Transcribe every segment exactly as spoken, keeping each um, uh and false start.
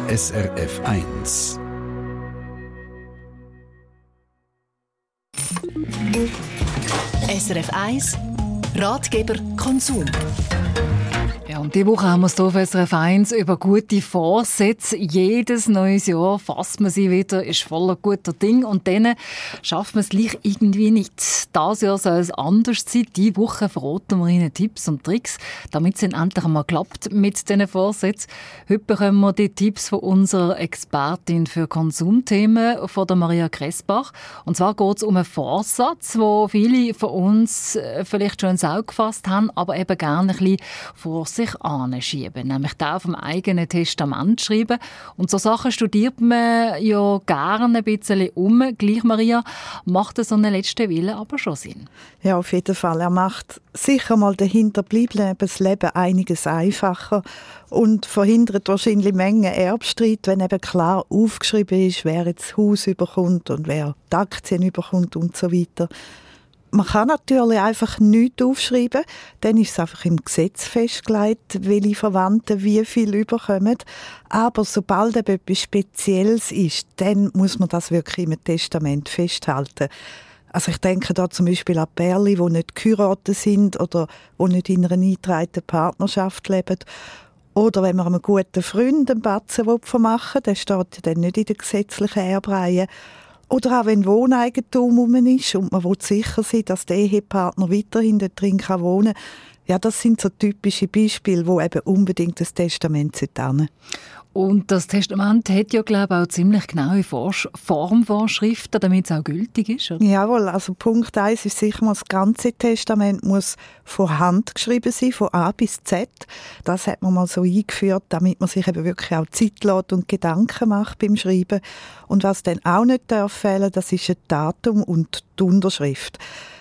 S R F eins. S R F eins Ratgeber Konsum. Ja, und diese Woche haben wir es hier auf S R F eins über gute Vorsätze. Jedes neues Jahr fasst man sie wieder, ist voller guter Dinge und dann schafft man es gleich irgendwie nicht. Dieses Jahr soll es anders sein. Diese Woche verraten wir Ihnen Tipps und Tricks, damit es dann endlich einmal klappt mit diesen Vorsätzen. Heute bekommen wir die Tipps von unserer Expertin für Konsumthemen, von der Maria Kressbach. Und zwar geht es um einen Vorsatz, wo viele von uns vielleicht schon ins Auge gefasst haben, aber eben gerne ein bisschen vor sich anschieben, nämlich da auf dem eigenen Testament schreiben. Und so Sachen studiert man ja gerne ein bisschen um. Gleich, Maria, macht so einen letzten Willen aber schon Sinn? Ja, auf jeden Fall. Er macht sicher mal den Hinterbliebenen das Leben einiges einfacher und verhindert wahrscheinlich Mengen Erbstreit, wenn eben klar aufgeschrieben ist, wer jetzt das Haus überkommt und wer die Aktien überkommt und so weiter. Man kann natürlich einfach nichts aufschreiben, dann ist es einfach im Gesetz festgelegt, welche Verwandten wie viel überkommen. Aber sobald eben etwas Spezielles ist, dann muss man das wirklich im Testament festhalten. Also ich denke da zum Beispiel an Pärchen, die nicht geheiratet sind oder die nicht in einer eingetragenen Partnerschaft leben. Oder wenn man einem guten Freund einen Batzen machen will, der steht ja dann nicht in der gesetzlichen Erbreihe. Oder auch wenn Wohneigentum rum ist und man will sicher sein, dass der Ehepartner weiterhin dort drin wohnen kann. Ja, das sind so typische Beispiele, wo eben unbedingt das Testament haben sollte. Und das Testament hat ja, glaube ich, auch ziemlich genaue Formvorschriften, damit es auch gültig ist, oder? Jawohl, also Punkt eins ist sicher mal, das ganze Testament muss von Hand geschrieben sein, von A bis Z. Das hat man mal so eingeführt, damit man sich eben wirklich auch Zeit lässt und Gedanken macht beim Schreiben. Und was dann auch nicht darf fehlen, das ist ein Datum und die Unterschrift.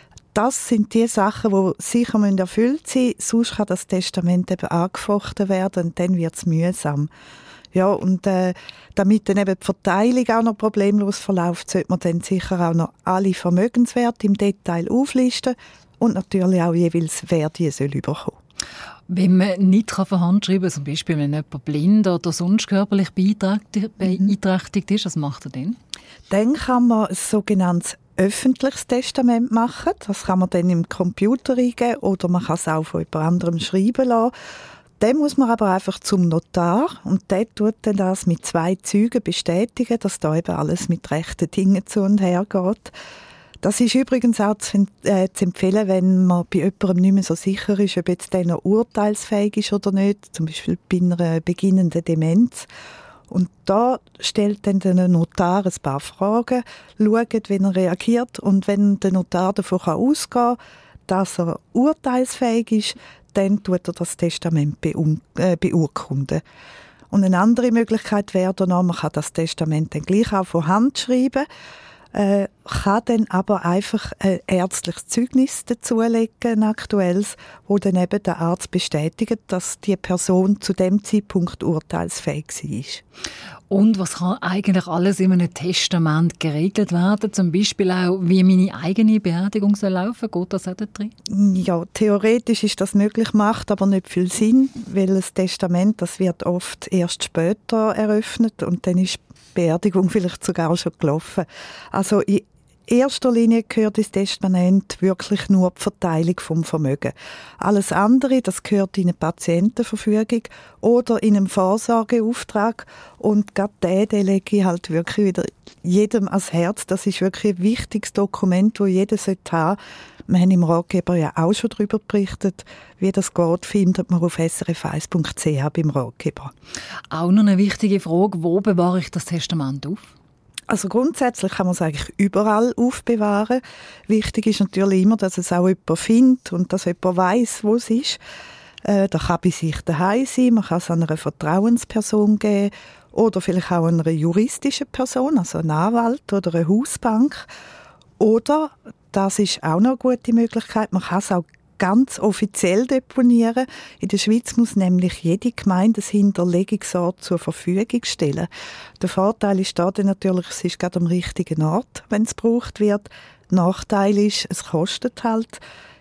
Das sind die Sachen, die sicher erfüllt sein müssen, sonst kann das Testament eben angefochten werden und dann wird es mühsam. Ja, und äh, damit dann eben die Verteilung auch noch problemlos verläuft, sollte man dann sicher auch noch alle Vermögenswerte im Detail auflisten und natürlich auch jeweils, wer die soll überkommen. Wenn man nicht von Hand schreiben kann, zum Beispiel wenn jemand blind oder sonst körperlich beeinträchtigt ist, was macht er denn? Dann kann man ein sogenanntes öffentliches Testament machen. Das kann man dann im Computer eingeben oder man kann es auch von jemand anderem schreiben lassen. Dann muss man aber einfach zum Notar und der tut dann das mit zwei Zeugen bestätigen, dass da eben alles mit rechten Dingen zu und her geht. Das ist übrigens auch zu, äh, zu empfehlen, wenn man bei jemandem nicht mehr so sicher ist, ob jetzt der noch urteilsfähig ist oder nicht, zum Beispiel bei einer beginnenden Demenz. Und da stellt dann der Notar ein paar Fragen, schaut, wie er reagiert und wenn der Notar davon ausgehen kann, dass er urteilsfähig ist, dann tut er das Testament beun- äh, beurkunden. Und eine andere Möglichkeit wäre dann auch, man kann das Testament dann gleich auch von Hand schreiben, äh, kann dann aber einfach ein ärztliches Zeugnis dazulegen, ein aktuelles, wo dann eben der Arzt bestätigt, dass die Person zu dem Zeitpunkt urteilsfähig war. Und was kann eigentlich alles in einem Testament geregelt werden? Zum Beispiel auch, wie meine eigene Beerdigung soll laufen? Geht das auch da drin? Ja, theoretisch ist das möglich, macht aber nicht viel Sinn, weil das Testament, das wird oft erst später eröffnet und dann ist die Beerdigung vielleicht sogar schon gelaufen. Also in erster Linie gehört ins Testament wirklich nur die Verteilung vom Vermögen. Alles andere, das gehört in eine Patientenverfügung oder in einem Vorsorgeauftrag. Und gerade den, den lege ich halt wirklich wieder jedem ans Herz. Das ist wirklich ein wichtiges Dokument, das jeder haben sollte. Wir haben im Ratgeber ja auch schon darüber berichtet. Wie das geht, findet man auf s r f eins punkt c h beim Ratgeber. Auch noch eine wichtige Frage, wo bewahre ich das Testament auf? Also grundsätzlich kann man es eigentlich überall aufbewahren. Wichtig ist natürlich immer, dass es auch jemand findet und dass jemand weiss, wo es ist. Äh, das kann bei sich daheim sein, man kann es einer Vertrauensperson geben oder vielleicht auch einer juristischen Person, also einem Anwalt oder einer Hausbank. Oder, das ist auch noch eine gute Möglichkeit, man kann es auch ganz offiziell deponieren. In der Schweiz muss nämlich jede Gemeinde ein Hinterlegungsort zur Verfügung stellen. Der Vorteil ist da dann natürlich, es ist gerade am richtigen Ort, wenn es gebraucht wird. Nachteil ist, es kostet halt.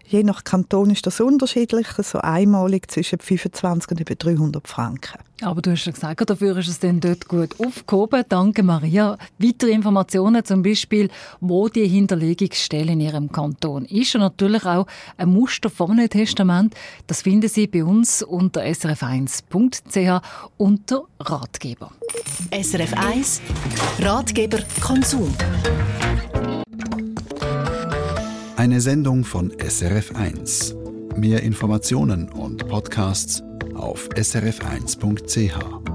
Je nach Kanton ist das unterschiedlich, so einmalig zwischen fünfundzwanzig und über dreihundert Franken. Aber du hast ja gesagt, dafür ist es dann dort gut aufgehoben. Danke, Maria. Weitere Informationen, zum Beispiel, wo die Hinterlegungsstelle in Ihrem Kanton ist und natürlich auch ein Muster von einem Testament, das finden Sie bei uns unter s r f eins punkt c h unter Ratgeber. S R F eins Ratgeber Konsum. Eine Sendung von S R F eins. Mehr Informationen und Podcasts auf s r f eins punkt c h.